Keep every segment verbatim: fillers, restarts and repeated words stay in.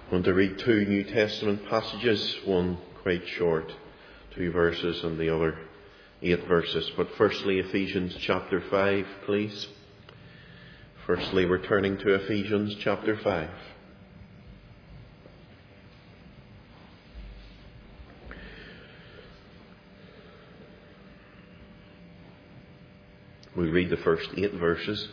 I want to read two New Testament passages, one quite short, two verses, and the other eight verses. But firstly, Ephesians chapter five, please. Firstly, we're turning to Ephesians chapter five. We read the first eight verses.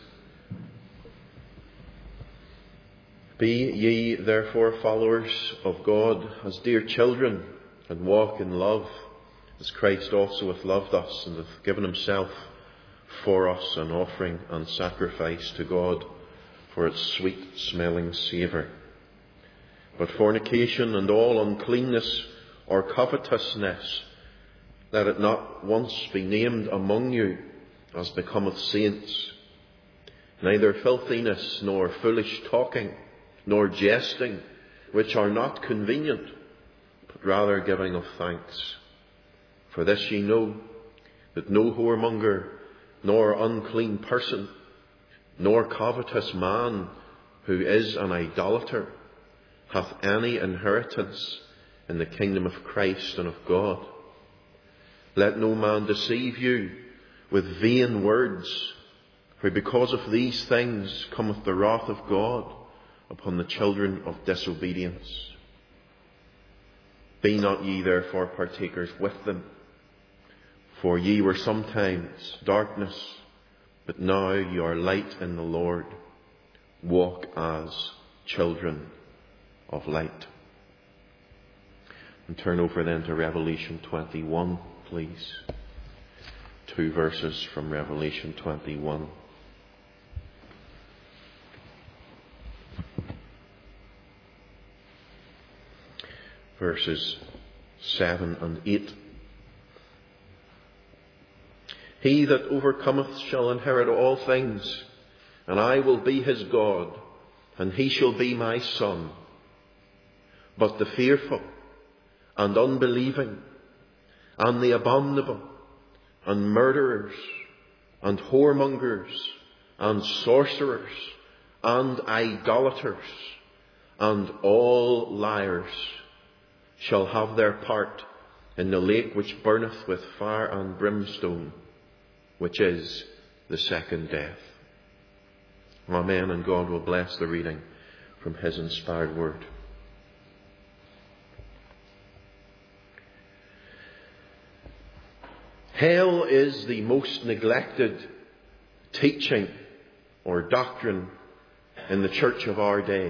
Be ye therefore followers of God as dear children, and walk in love, as Christ also hath loved us, and hath given himself for us an offering and sacrifice to God for its sweet smelling savour. But fornication and all uncleanness or covetousness, let it not once be named among you, as becometh saints, neither filthiness, nor foolish talking, nor jesting, which are not convenient, but rather giving of thanks. For this ye know, that no whoremonger, nor unclean person, nor covetous man, who is an idolater, hath any inheritance in the kingdom of Christ and of God. Let no man deceive you with vain words, for because of these things cometh the wrath of God upon the children of disobedience. Be not ye therefore partakers with them, for ye were sometimes darkness, but now ye are light in the Lord. Walk as children of light. And turn over then to Revelation twenty-one, please. Two verses from Revelation twenty-one. Verses seven and eight. He that overcometh shall inherit all things, and I will be his God, and he shall be my son. But the fearful, and unbelieving, and the abominable, and murderers, and whoremongers, and sorcerers, and idolaters, and all liars shall have their part in the lake which burneth with fire and brimstone, which is the second death. Amen. And God will bless the reading from his inspired word. Hell is the most neglected teaching or doctrine in the church of our day.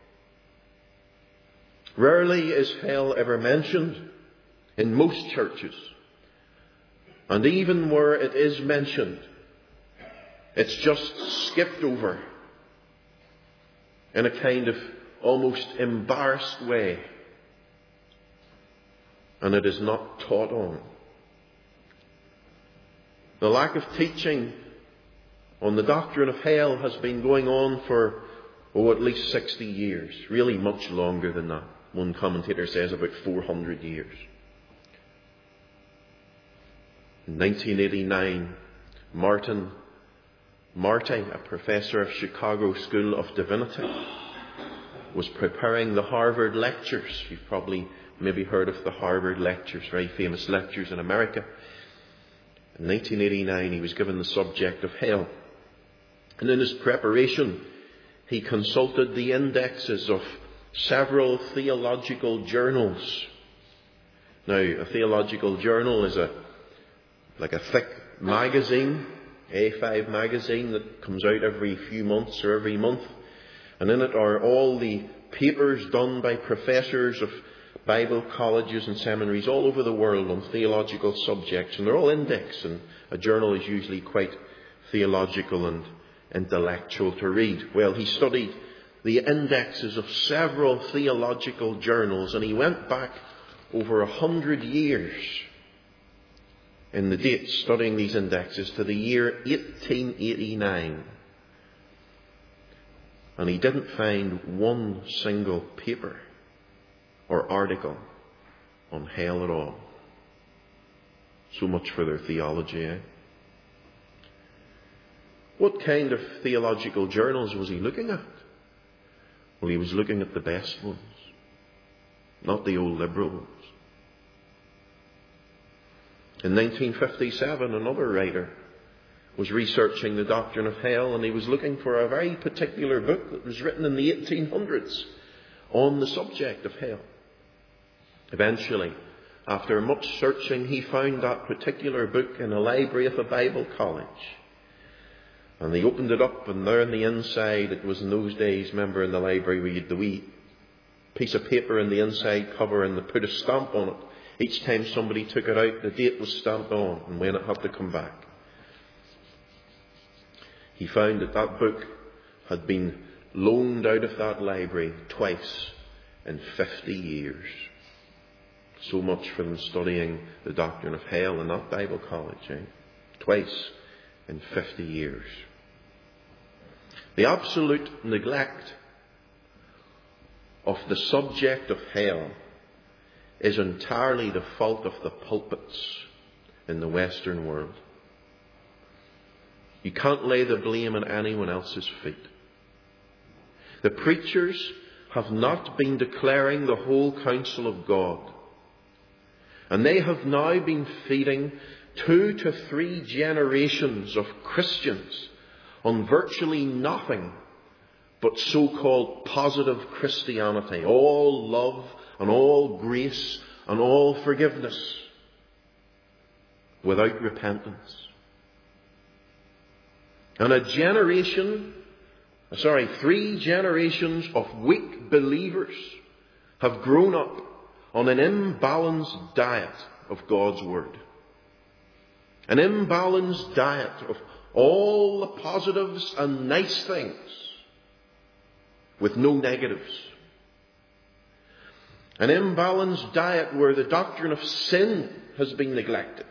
Rarely is hell ever mentioned in most churches. And even where it is mentioned, it's just skipped over in a kind of almost embarrassed way. And it is not taught on. The lack of teaching on the doctrine of hell has been going on for, oh, at least sixty years. Really much longer than that. One commentator says about four hundred years. In nineteen eighty-nine, Martin Marty, a professor of Chicago School of Divinity, was preparing the Harvard lectures. You've probably maybe heard of the Harvard lectures, very famous lectures in America. In nineteen eighty-nine, he was given the subject of hell. And in his preparation, he consulted the indexes of several theological journals. Now, a theological journal is a like a thick magazine, A five magazine that comes out every few months or every month. And in it are all the papers done by professors of Bible colleges and seminaries all over the world on theological subjects. And they're all indexed, and a journal is usually quite theological and intellectual to read. Well, he studied the indexes of several theological journals, and he went back over a hundred years in the dates studying these indexes to the year eighteen eighty-nine. And he didn't find one single paper or article on hell at all. So much for their theology, eh? What kind of theological journals was he looking at? Well, he was looking at the best ones. not the old liberals. In nineteen fifty-seven, another writer was researching the doctrine of hell, and he was looking for a very particular book that was written in the eighteen hundreds on the subject of hell. Eventually, after much searching, he found that particular book in a library of a Bible college. And he opened it up, and there on the inside, it was in those days, remember in the library we had the wee piece of paper in the inside cover, and they put a stamp on it. Each time somebody took it out, the date was stamped on and when it had to come back. He found that that book had been loaned out of that library twice in fifty years. So much for them studying the doctrine of hell in that Bible college. Eh? Twice in fifty years. The absolute neglect of the subject of hell is entirely the fault of the pulpits in the Western world. You can't lay the blame on anyone else's feet. The preachers have not been declaring the whole counsel of God. And they have now been feeding two to three generations of Christians on virtually nothing but so-called positive Christianity. All love and all grace and all forgiveness without repentance. And a generation, sorry, three generations of weak believers have grown up on an imbalanced diet of God's Word. An imbalanced diet of all the positives and nice things with no negatives. An imbalanced diet where the doctrine of sin has been neglected.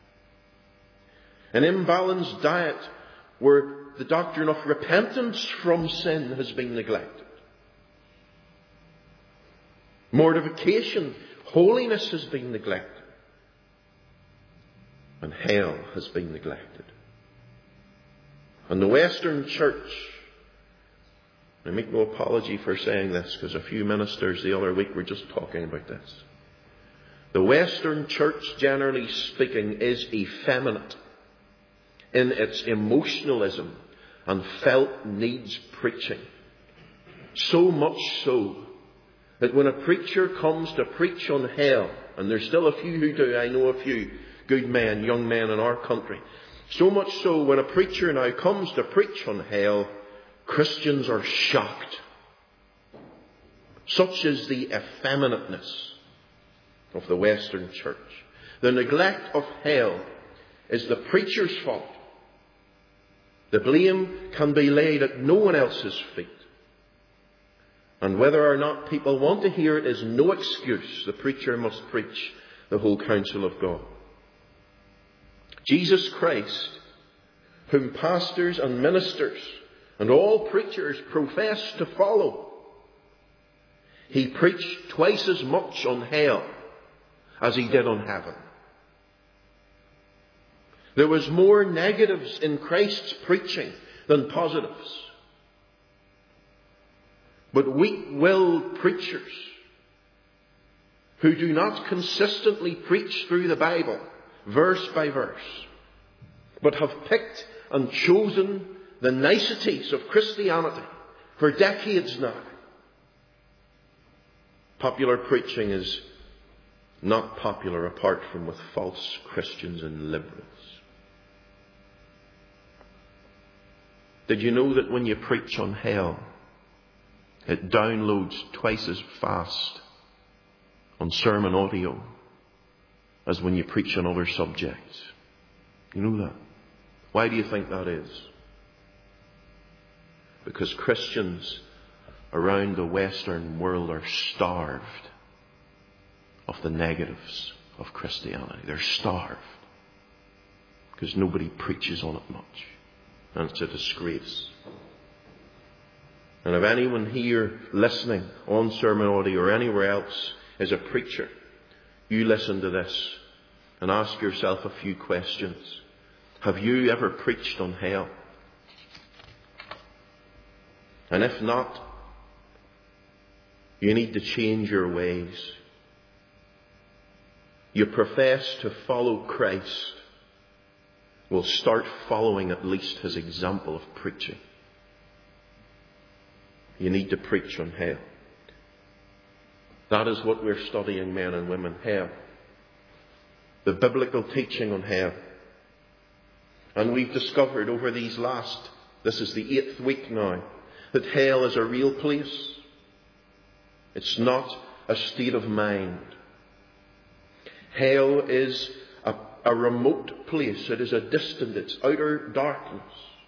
An imbalanced diet where the doctrine of repentance from sin has been neglected. Mortification, holiness has been neglected. And hell has been neglected. And the Western church, I make no apology for saying this, because a few ministers the other week were just talking about this. The Western church, generally speaking, is effeminate in its emotionalism and felt needs preaching. So much so that when a preacher comes to preach on hell, and there's still a few who do, I know a few good men, young men in our country. So much so when a preacher now comes to preach on hell, Christians are shocked. Such is the effeminateness of the Western church. The neglect of hell is the preacher's fault. The blame can be laid at no one else's feet. And whether or not people want to hear it is no excuse. The preacher must preach the whole counsel of God. Jesus Christ, whom pastors and ministers and all preachers profess to follow, he preached twice as much on hell as he did on heaven. There was more negatives in Christ's preaching than positives. But weak-willed preachers who do not consistently preach through the Bible, verse by verse, but have picked and chosen the niceties of Christianity for decades now. Popular preaching is not popular apart from with false Christians and liberals. Did you know that when you preach on hell, it downloads twice as fast on sermon audio as when you preach on other subjects? You know that? Why do you think that is? Because Christians around the Western world are starved of the negatives of Christianity. They're starved because nobody preaches on it much. And it's a disgrace. And if anyone here listening on sermon audio or anywhere else is a preacher, you listen to this and ask yourself a few questions. Have you ever preached on hell? And if not, you need to change your ways. you profess to follow Christ will start following at least his example of preaching. You need to preach on hell. That is what we're studying, men and women, hell. The biblical teaching on hell. And we've discovered over these last, this is the eighth week now, that hell is a real place. It's not a state of mind. Hell is a, a remote place. It is a distant, it's outer darkness.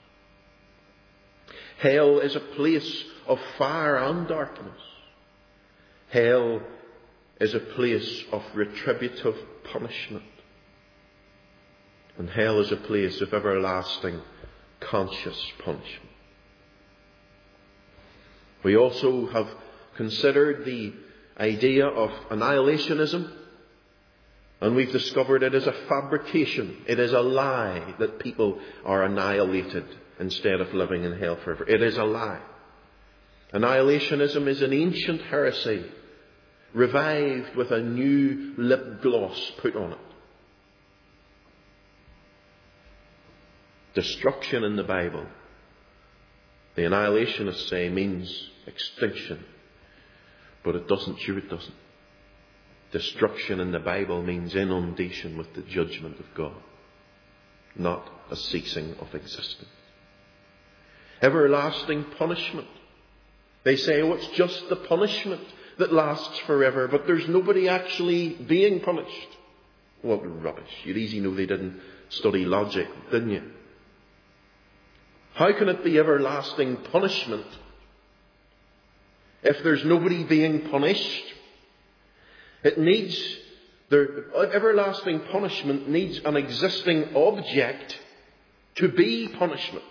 Hell is a place of fire and darkness. Hell is a place of retributive punishment. And hell is a place of everlasting conscious punishment. We also have considered the idea of annihilationism, and we've discovered it is a fabrication. It is a lie that people are annihilated instead of living in hell forever. It is a lie. Annihilationism is an ancient heresy, revived with a new lip gloss put on it. Destruction in the Bible, the annihilationists say, means extinction. But it doesn't, sure it doesn't. Destruction in the Bible means inundation with the judgment of God, not a ceasing of existence. Everlasting punishment. They say, oh, it's just the punishment that lasts forever, but there's nobody actually being punished. What rubbish. You'd easily know they didn't study logic, didn't you? How can it be everlasting punishment if there's nobody being punished? It needs, the everlasting punishment needs an existing object to be punishment.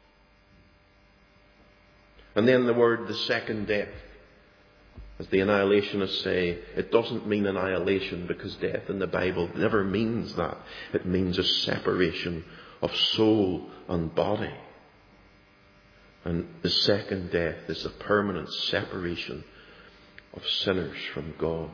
And then the word, the second death. As the annihilationists say, it doesn't mean annihilation because death in the Bible never means that. It means a separation of soul and body. And the second death is the permanent separation of sinners from God.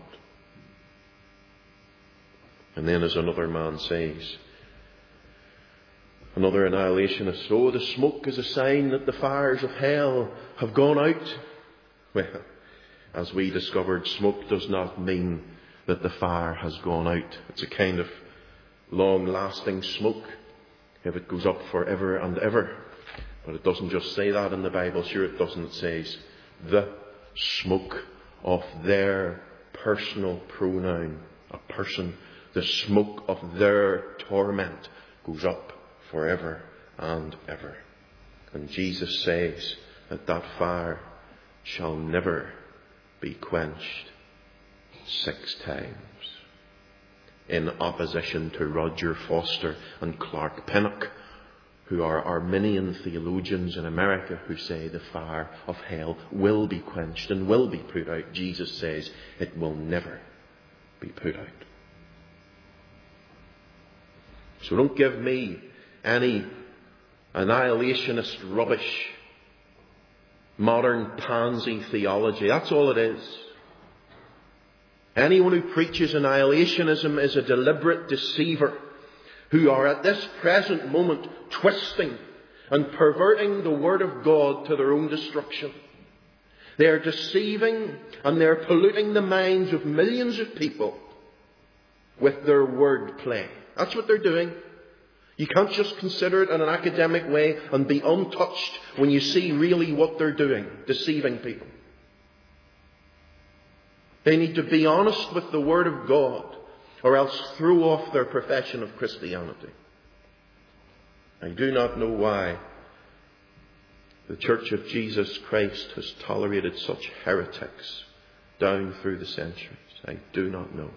And then, as another man says, another annihilationist, oh, the smoke is a sign that the fires of hell have gone out. Well, as we discovered, smoke does not mean that the fire has gone out. It's a kind of long-lasting smoke if it goes up forever and ever. But it doesn't just say that in the Bible. Sure it doesn't. It says the smoke of their personal pronoun. A person. The smoke of their torment goes up forever and ever. And Jesus says that that fire shall never be quenched six times. In opposition to Roger Foster and Clark Pinnock, who are Arminian theologians in America, who say the fire of hell will be quenched and will be put out. Jesus says it will never be put out. So don't give me any annihilationist rubbish, modern pansy theology. That's all it is. Anyone who preaches annihilationism is a deliberate deceiver, who are at this present moment twisting and perverting the Word of God to their own destruction. They are deceiving and they are polluting the minds of millions of people with their word play. That's what they're doing. You can't just consider it in an academic way and be untouched when you see really what they're doing, deceiving people. They need to be honest with the Word of God, or else throw off their profession of Christianity. I do not know why the Church of Jesus Christ has tolerated such heretics down through the centuries. I do not know.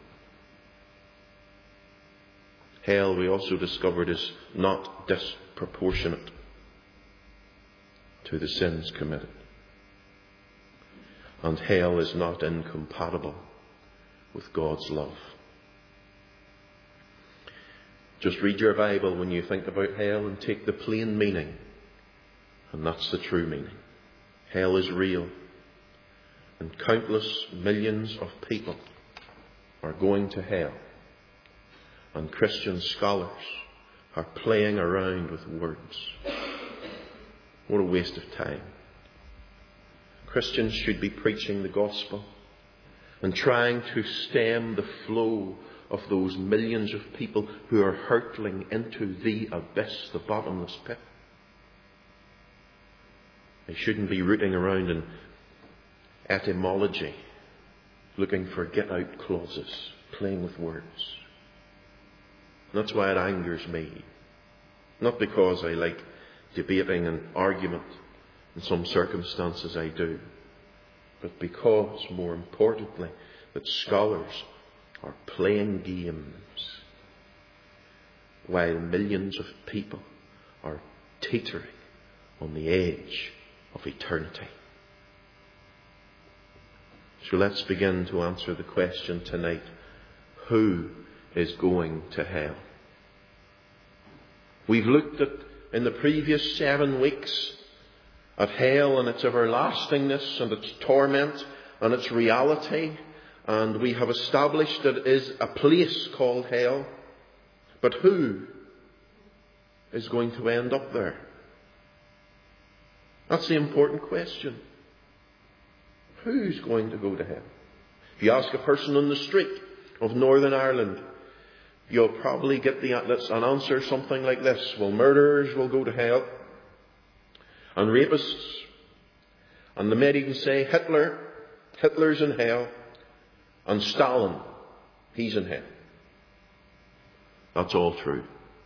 Hell, we also discovered, is not disproportionate to the sins committed. And hell is not incompatible with God's love. Just read your Bible when you think about hell and take the plain meaning. And that's the true meaning. Hell is real. And countless millions of people are going to hell and Christian scholars are playing around with words. What a waste of time. Christians should be preaching the gospel and trying to stem the flow of those millions of people who are hurtling into the abyss, the bottomless pit. They shouldn't be rooting around in etymology, looking for get-out clauses, playing with words. And that's why it angers me. Not because I like debating and argument. In some circumstances I do. But because, more importantly, that scholars are playing games while millions of people are teetering on the edge of eternity. So let's begin to answer the question tonight. Who is going to hell? We've looked at, in the previous seven weeks, at hell and its everlastingness and its torment and its reality. And we have established that it is a place called hell. But who is going to end up there? That's the important question. Who's going to go to hell? If you ask a person on the street of Northern Ireland, you'll probably get the, an answer something like this. Well, murderers will go to hell, and rapists, and they might even say Hitler, Hitler's in hell, and Stalin, he's in hell. That's all true.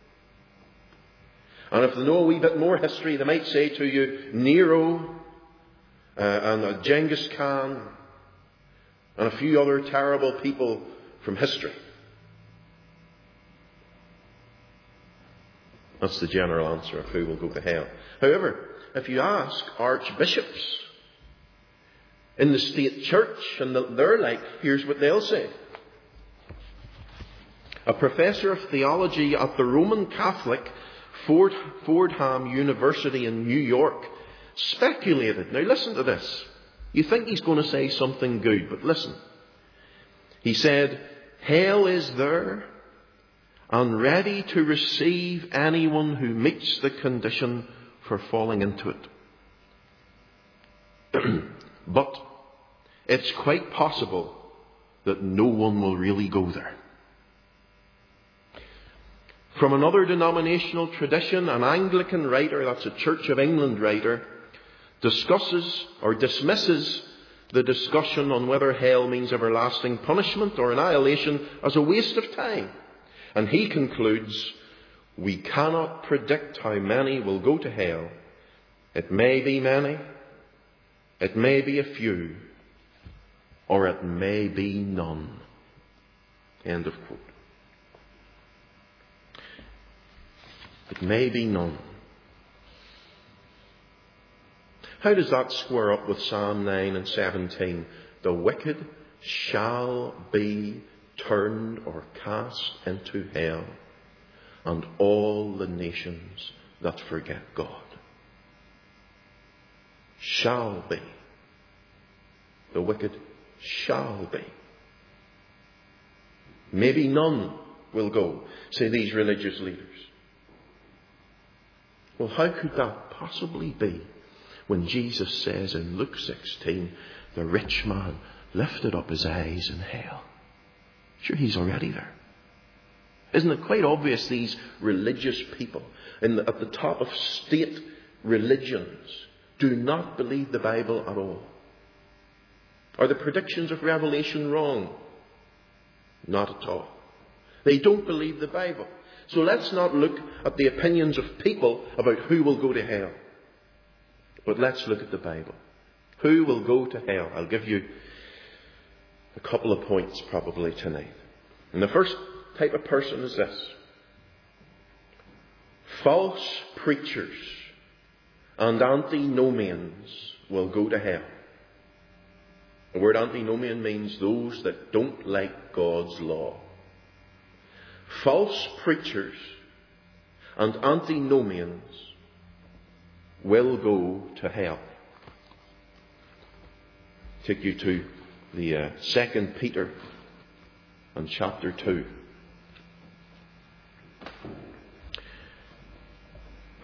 And if they know a wee bit more history, they might say to you Nero uh, and uh, Genghis Khan and a few other terrible people from history. That's the general answer of who will go to hell. However, if you ask archbishops in the state church and their like, here's what they'll say. A professor of theology at the Roman Catholic Ford, Fordham University in New York speculated. Now listen to this. You think he's going to say something good, but listen. He said, hell is there and ready to receive anyone who meets the condition for falling into it. But it's quite possible that no one will really go there. From another denominational tradition, an Anglican writer, that's a Church of England writer, discusses or dismisses the discussion on whether hell means everlasting punishment or annihilation as a waste of time. And he concludes, we cannot predict how many will go to hell. It may be many, it may be a few, or it may be none. End of quote. It may be none. How does that square up with Psalm nine and seventeen? The wicked shall be turned or cast into hell, and all the nations that forget God. Shall be. The wicked shall be. Maybe none will go, say these religious leaders. Well, how could that possibly be when Jesus says in Luke sixteen, the rich man lifted up his eyes in hell? Sure, he's already there. Isn't it quite obvious these religious people in the, at the top of state religions do not believe the Bible at all? Are the predictions of Revelation wrong? Not at all. They don't believe the Bible. So let's not look at the opinions of people about who will go to hell. But let's look at the Bible. Who will go to hell? I'll give you a couple of points probably tonight. And the first type of person is this. False preachers and antinomians will go to hell. The word antinomian means those that don't like God's law. False preachers and antinomians will go to hell. Take you to the uh, Second Peter and chapter two.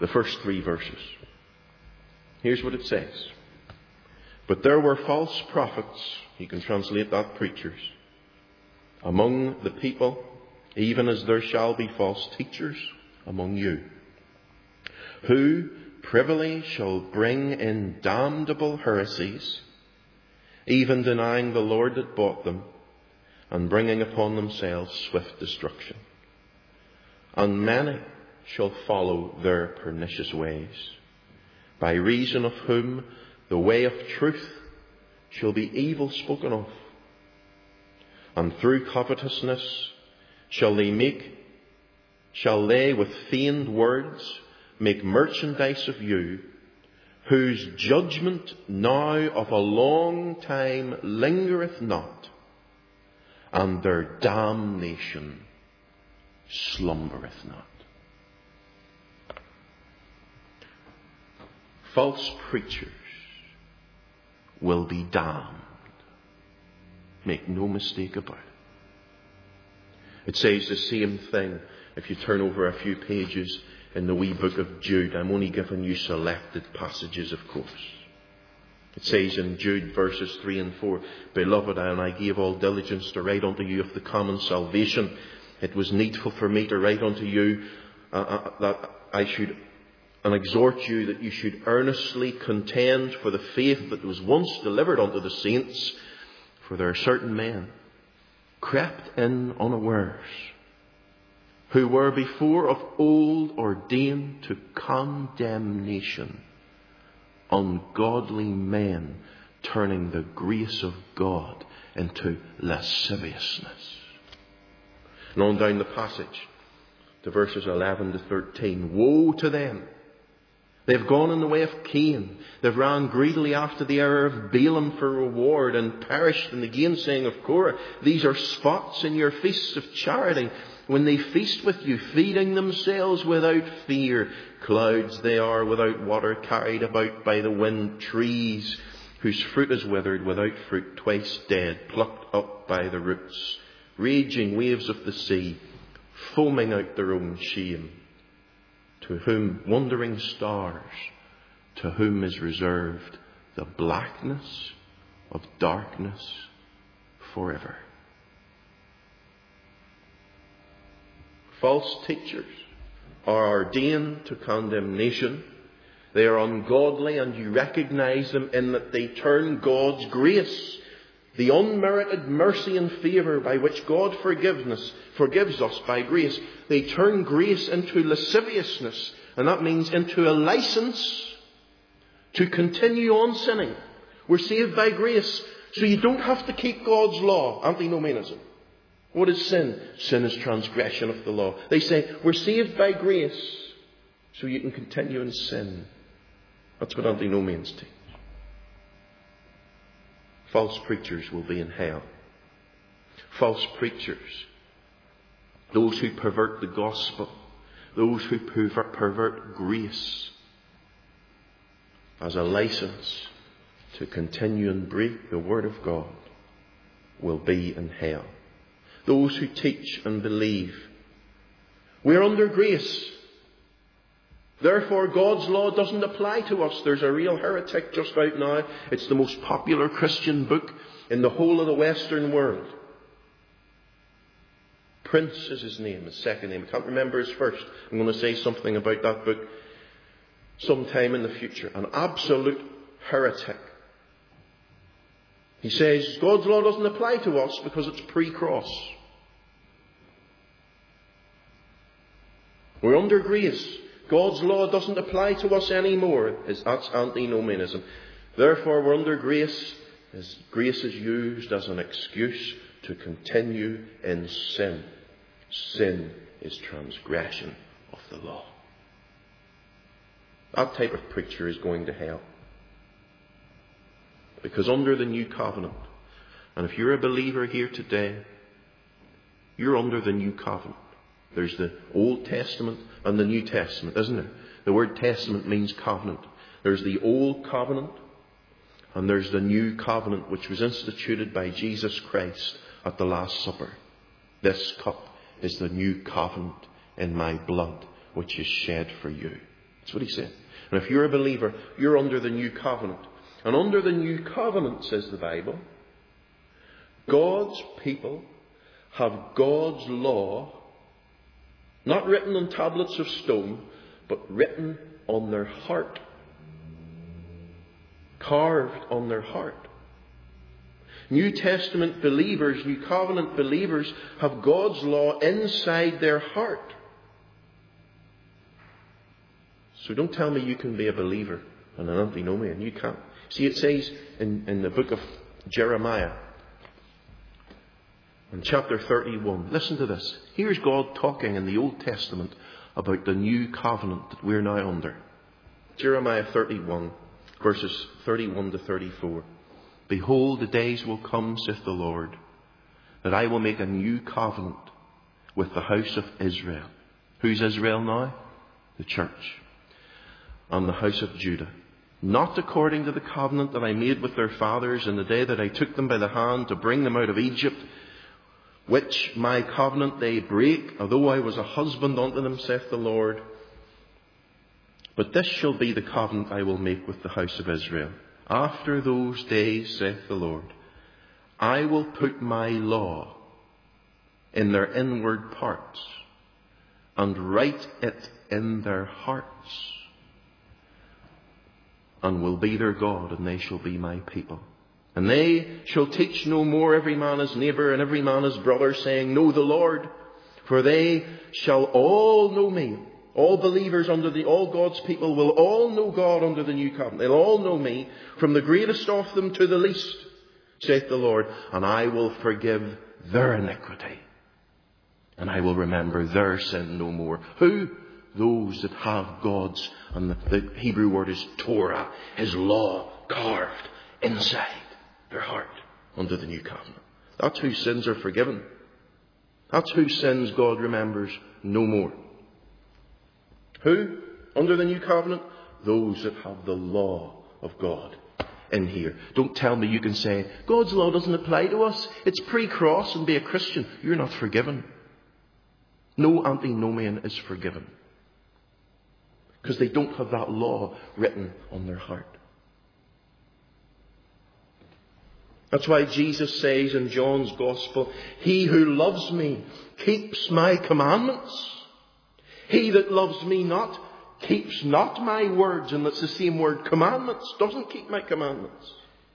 the first three verses. Here's what it says. But there were false prophets, you can translate that preachers, among the people, even as there shall be false teachers among you, who privily shall bring in damnable heresies, even denying the Lord that bought them, and bringing upon themselves swift destruction. And many shall follow their pernicious ways, by reason of whom the way of truth shall be evil spoken of. And through covetousness shall they make, shall they with feigned words make merchandise of you, whose judgment now of a long time lingereth not, and their damnation slumbereth not. False preachers will be damned. Make no mistake about it. It says the same thing if you turn over a few pages in the wee book of Jude. I'm only giving you selected passages, of course. It says in Jude verses three and four, Beloved, and I gave all diligence to write unto you of the common salvation. It was needful for me to write unto you uh, uh, that I should and exhort you that you should earnestly contend for the faith that was once delivered unto the saints. For there are certain men crept in unawares, who were before of old ordained to condemnation, ungodly men turning the grace of God into lasciviousness. And on down the passage to verses eleven to thirteen. Woe to them! They've gone in the way of Cain. They've ran greedily after the error of Balaam for reward and perished in the gainsaying of Korah. These are spots in your feasts of charity, when they feast with you, feeding themselves without fear. Clouds they are without water, carried about by the wind. Trees whose fruit is withered, without fruit, twice dead, plucked up by the roots. Raging waves of the sea, foaming out their own shame. To whom wandering stars, to whom is reserved the blackness of darkness forever. False teachers are ordained to condemnation. They are ungodly, and you recognize them in that they turn God's grace, the unmerited mercy and favour by which God forgiveness forgives us by grace. They turn grace into lasciviousness, and that means into a license to continue on sinning. We're saved by grace, so you don't have to keep God's law. Antinomianism. What is sin? Sin is transgression of the law. They say we're saved by grace, so you can continue in sin. That's what antinomians teach. False preachers will be in hell. False preachers, those who pervert the gospel, those who pervert, pervert grace as a license to continue and break the word of God, will be in hell. Those who teach and believe we're under grace, therefore God's law doesn't apply to us. There's a real heretic just out now. It's the most popular Christian book in the whole of the Western world. Prince is his name, his second name. I can't remember his first. I'm going to say something about that book sometime in the future. An absolute heretic. He says God's law doesn't apply to us because it's pre-cross. We're under grace. God's law doesn't apply to us anymore. That's antinomianism. Therefore, we're under grace. As grace is used as an excuse to continue in sin. Sin is transgression of the law. That type of preacher is going to hell. Because under the new covenant, and if you're a believer here today, you're under the new covenant. There's the Old Testament and the New Testament, isn't there? The word testament means covenant. There's the Old Covenant and there's the New Covenant, which was instituted by Jesus Christ at the Last Supper. This cup is the new covenant in my blood, which is shed for you. That's what he said. And if you're a believer, you're under the new covenant. And under the new covenant, says the Bible, God's people have God's law, not written on tablets of stone, but written on their heart. Carved on their heart. New Testament believers, New Covenant believers, have God's law inside their heart. So don't tell me you can be a believer and an antinomian. You can't. See, it says in, in the book of Jeremiah, in chapter thirty-one, listen to this. Here's God talking in the Old Testament about the new covenant that we're now under. Jeremiah thirty-one, verses thirty-one to thirty-four. Behold, the days will come, saith the Lord, that I will make a new covenant with the house of Israel. Who's Israel now? The church. And the house of Judah. Not according to the covenant that I made with their fathers in the day that I took them by the hand to bring them out of Egypt, which my covenant they break, although I was a husband unto them, saith the Lord. But this shall be the covenant I will make with the house of Israel. After those days, saith the Lord, I will put my law in their inward parts and write it in their hearts, and will be their God, and they shall be my people. And they shall teach no more every man his neighbour and every man his brother, saying, Know the Lord, for they shall all know me. All believers under the, all God's people will all know God under the new covenant. They'll all know me, from the greatest of them to the least, saith the Lord. And I will forgive their iniquity, and I will remember their sin no more. Who? Those that have God's, and the, the Hebrew word is Torah, His law carved inside their heart under the new covenant. That's whose sins are forgiven. That's whose sins God remembers no more. Who? Under the new covenant? Those that have the law of God in here. Don't tell me you can say, God's law doesn't apply to us. It's pre-cross and be a Christian. You're not forgiven. No antinomian is forgiven. Because they don't have that law written on their heart. That's why Jesus says in John's Gospel, He who loves me keeps my commandments. He that loves me not keeps not my words. And that's the same word, commandments. Doesn't keep my commandments.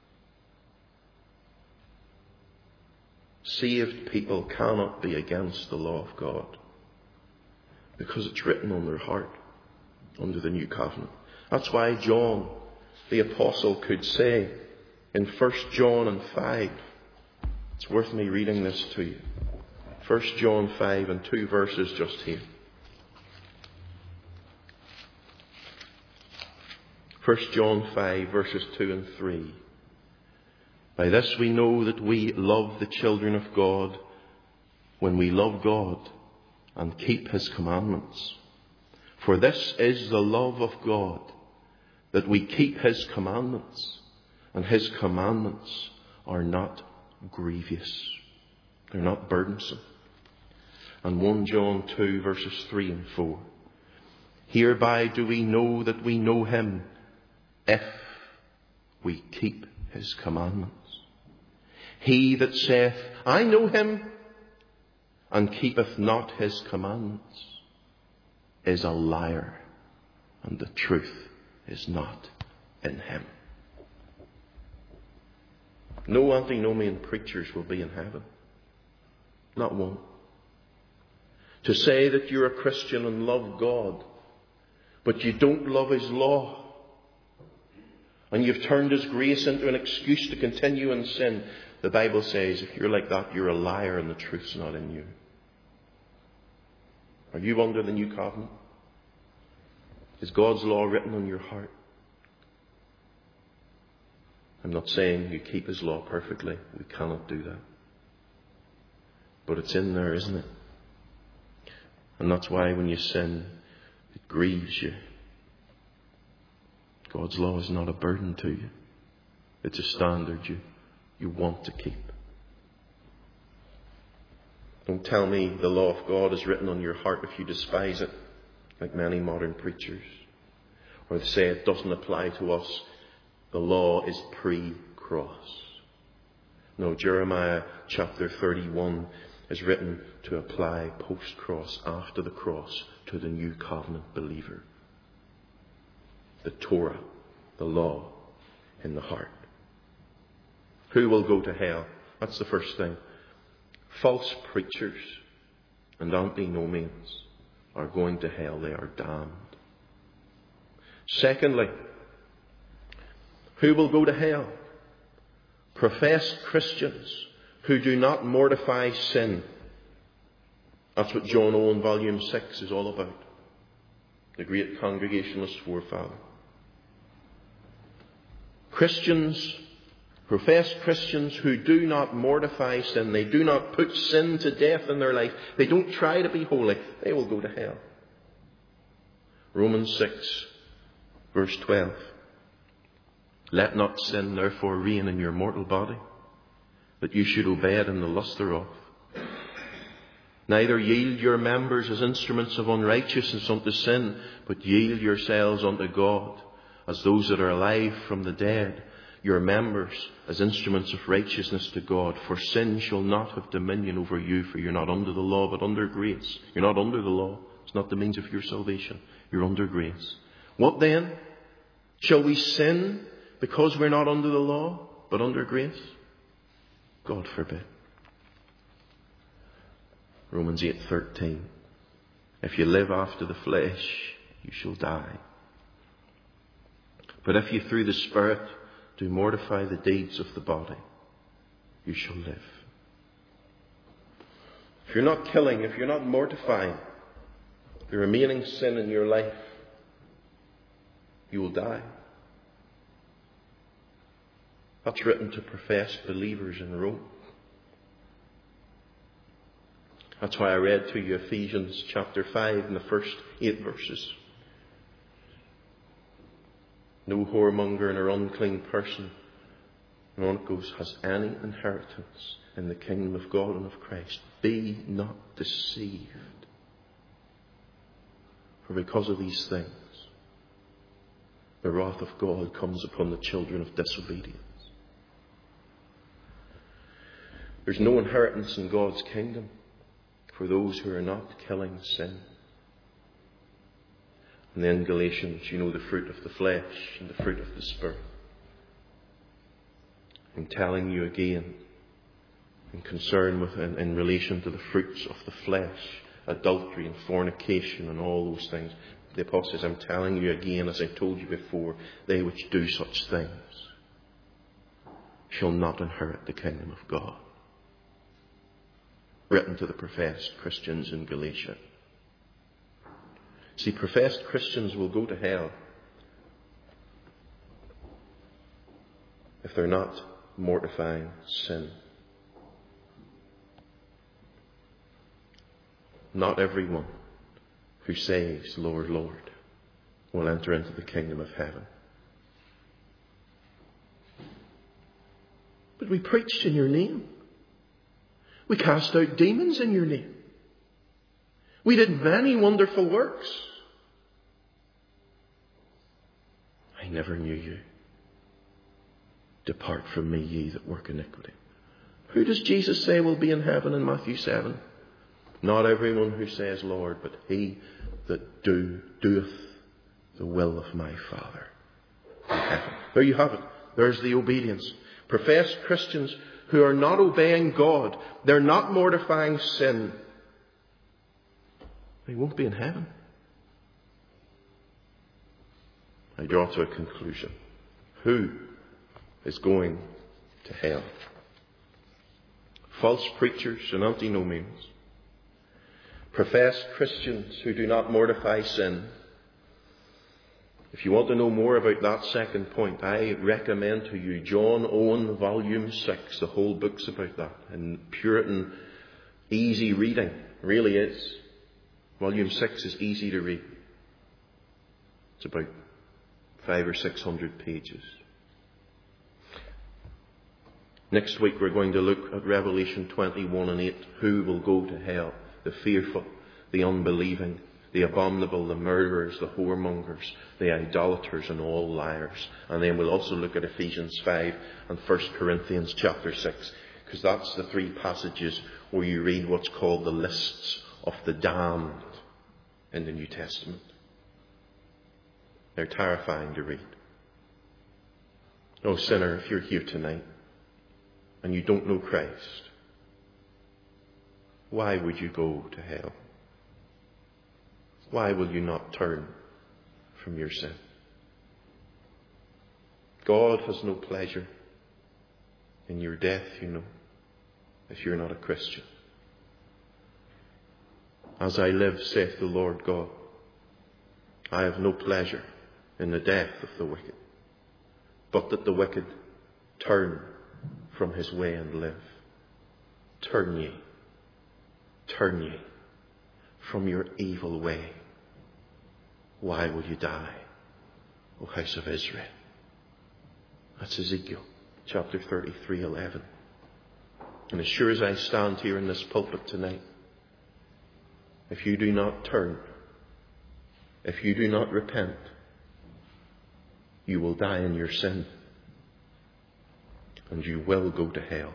Saved people cannot be against the law of God, because it's written on their heart under the new covenant. That's why John, the apostle, could say in First John and five, it's worth me reading this to you. First John five and two verses just here. First John five verses two and three. By this we know that we love the children of God, when we love God and keep His commandments. For this is the love of God, that we keep His commandments, and His commandments are not grievous. They're not burdensome. And First John two verses three and four. Hereby do we know that we know Him, if we keep His commandments. He that saith, I know Him, and keepeth not His commandments, is a liar, and the truth is not in him. No antinomian preachers will be in heaven. Not one. To say that you're a Christian and love God, but you don't love His law, and you've turned His grace into an excuse to continue in sin, the Bible says if you're like that, you're a liar and the truth's not in you. Are you under the new covenant? Is God's law written on your heart? I'm not saying you keep His law perfectly. We cannot do that. But it's in there, isn't it? And that's why when you sin, it grieves you. God's law is not a burden to you. It's a standard you, you want to keep. Don't tell me the law of God is written on your heart if you despise it, like many modern preachers. Or they say it doesn't apply to us. The law is pre-cross. No, Jeremiah chapter thirty-one is written to apply post-cross, after the cross, to the new covenant believer. The Torah, the law, in the heart. Who will go to hell? That's the first thing. False preachers and antinomians are going to hell. They are damned. Secondly, who will go to hell? Professed Christians who do not mortify sin. That's what John Owen volume six is all about. The great Congregationalist forefather. Christians, professed Christians who do not mortify sin. They do not put sin to death in their life. They don't try to be holy. They will go to hell. Romans six, verse twelve. Let not sin therefore reign in your mortal body, that you should obey it in the lust thereof. Neither yield your members as instruments of unrighteousness unto sin, but yield yourselves unto God, as those that are alive from the dead, your members as instruments of righteousness to God. For sin shall not have dominion over you, for you're not under the law, but under grace. You're not under the law. It's not the means of your salvation. You're under grace. What then? Shall we sin because we're not under the law, but under grace? God forbid. Romans eight thirteen. If you live after the flesh, you shall die. But if you through the Spirit do mortify the deeds of the body, you shall live. If you're not killing, if you're not mortifying the remaining sin in your life, you will die. That's written to professed believers in Rome. That's why I read to you Ephesians chapter five in the first eight verses. No whoremonger or unclean person, and on it goes, has any inheritance in the kingdom of God and of Christ. Be not deceived. For because of these things, the wrath of God comes upon the children of disobedience. There's no inheritance in God's kingdom for those who are not killing sin. And then Galatians, you know, the fruit of the flesh and the fruit of the Spirit. I'm telling you again, in concern with, in, in relation to the fruits of the flesh, adultery and fornication and all those things, the Apostle says, I'm telling you again, as I told you before, they which do such things shall not inherit the kingdom of God. Written to the professed Christians in Galatia. See, professed Christians will go to hell if they're not mortifying sin. Not everyone who says, Lord, Lord, will enter into the kingdom of heaven. But we preached in your name. We cast out demons in your name. We did many wonderful works. I never knew you. Depart from me, ye that work iniquity. Who does Jesus say will be in heaven in Matthew seven? Not everyone who says, Lord, but he that do, doeth the will of my Father in heaven. There you have it. There's the obedience. Professed Christians who are not obeying God, they're not mortifying sin, they won't be in heaven. I draw to a conclusion. Who is going to hell? False preachers and antinomians. Professed Christians who do not mortify sin. If you want to know more about that second point, I recommend to you John Owen, volume six. The whole book's about that. And Puritan, easy reading. Really is. Volume six is easy to read. It's about five or six hundred pages. Next week we're going to look at Revelation twenty-one and eight. Who will go to hell? The fearful, the unbelieving, the the abominable, the murderers, the whoremongers, the idolaters, and all liars. And then we'll also look at Ephesians five and First Corinthians chapter six, because that's the three passages where you read what's called the lists of the damned in the New Testament. They're terrifying to read. Oh, sinner, if you're here tonight and you don't know Christ, why would you go to hell? Why will you not turn from your sin? God has no pleasure in your death, you know, if you're not a Christian. As I live, saith the Lord God, I have no pleasure in the death of the wicked, but that the wicked turn from his way and live. Turn ye, turn ye from your evil way. Why will you die, O house of Israel? That's Ezekiel chapter thirty-three, eleven. And as sure as I stand here in this pulpit tonight, if you do not turn, if you do not repent, you will die in your sin, and you will go to hell.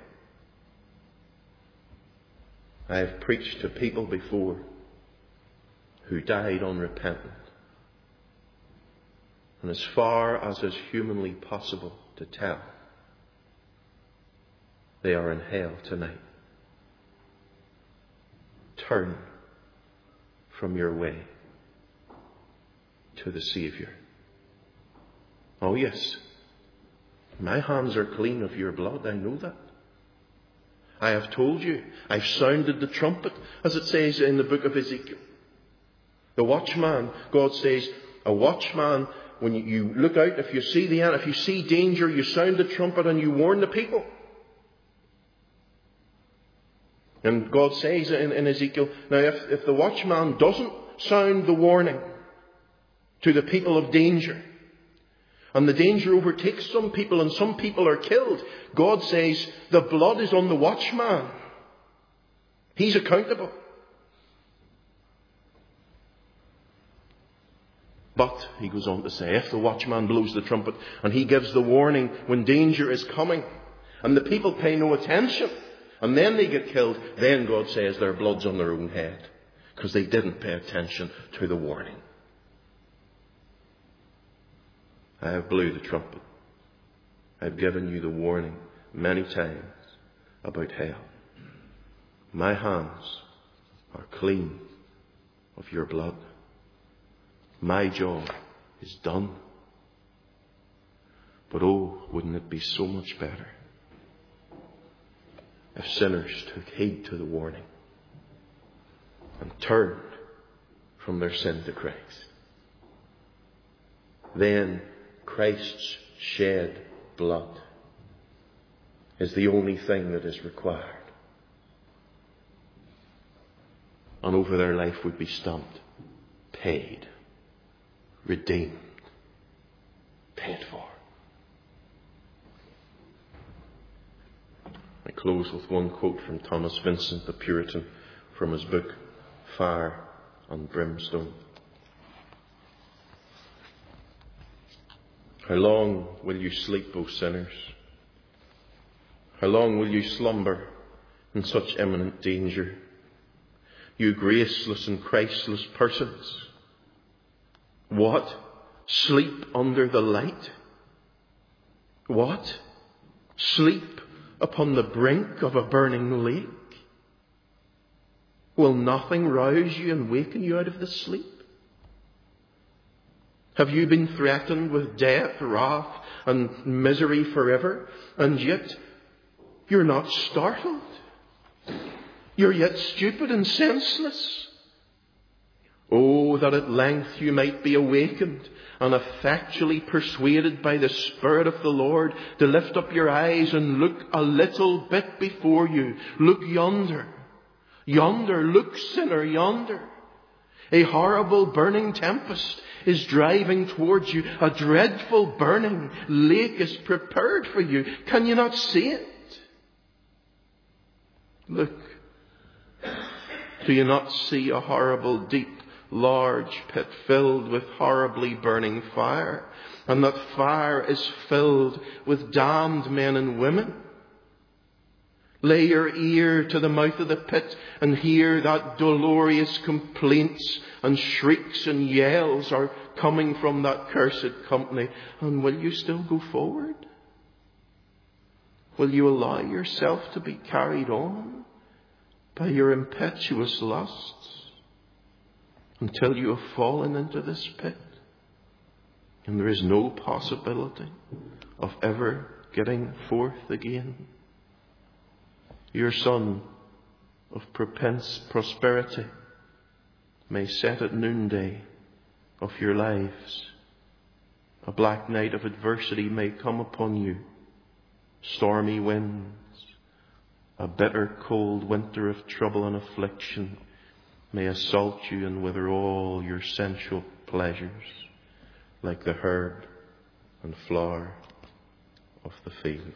I have preached to people before who died unrepentant. And as far as is humanly possible to tell, they are in hell tonight. Turn from your way to the Saviour. Oh yes, my hands are clean of your blood, I know that. I have told you, I've sounded the trumpet, as it says in the book of Ezekiel. The watchman, God says, a watchman, when you look out, if you see the end, if you see danger, you sound the trumpet and you warn the people. And God says in, in Ezekiel, now if, if the watchman doesn't sound the warning to the people of danger, and the danger overtakes some people and some people are killed, God says the blood is on the watchman. He's accountable. But, he goes on to say, if the watchman blows the trumpet and he gives the warning when danger is coming, and the people pay no attention, and then they get killed, then God says their blood's on their own head, because they didn't pay attention to the warning. I have blew the trumpet. I've given you the warning many times about hell. My hands are clean of your blood. My job is done. But oh, wouldn't it be so much better if sinners took heed to the warning and turned from their sin to Christ. Then Christ's shed blood is the only thing that is required. And over their life would be stamped, paid, redeemed, paid for. I close with one quote from Thomas Vincent, the Puritan, from his book, Fire and Brimstone. How long will you sleep, O sinners? How long will you slumber in such imminent danger? You graceless and Christless persons. What? Sleep under the light? What? Sleep upon the brink of a burning lake? Will nothing rouse you and waken you out of this sleep? Have you been threatened with death, wrath, and misery forever, and yet you're not startled? You're yet stupid and senseless? Oh, that at length you might be awakened and effectually persuaded by the Spirit of the Lord to lift up your eyes and look a little bit before you. Look yonder. Yonder, look, sinner, yonder. A horrible burning tempest is driving towards you. A dreadful burning lake is prepared for you. Can you not see it? Look. Do you not see a horrible deep large pit filled with horribly burning fire. And that fire is filled with damned men and women. Lay your ear to the mouth of the pit and hear that dolorous complaints and shrieks and yells are coming from that cursed company. And will you still go forward? Will you allow yourself to be carried on by your impetuous lusts until you have fallen into this pit and there is no possibility of ever getting forth again? Your sun of propense prosperity may set at noonday of your lives. A black night of adversity may come upon you. Stormy winds, a bitter cold winter of trouble and affliction may assault you and wither all your sensual pleasures like the herb and flower of the field.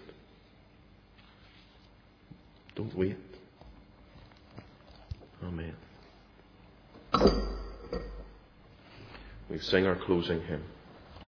Don't wait. Amen. We sing our closing hymn.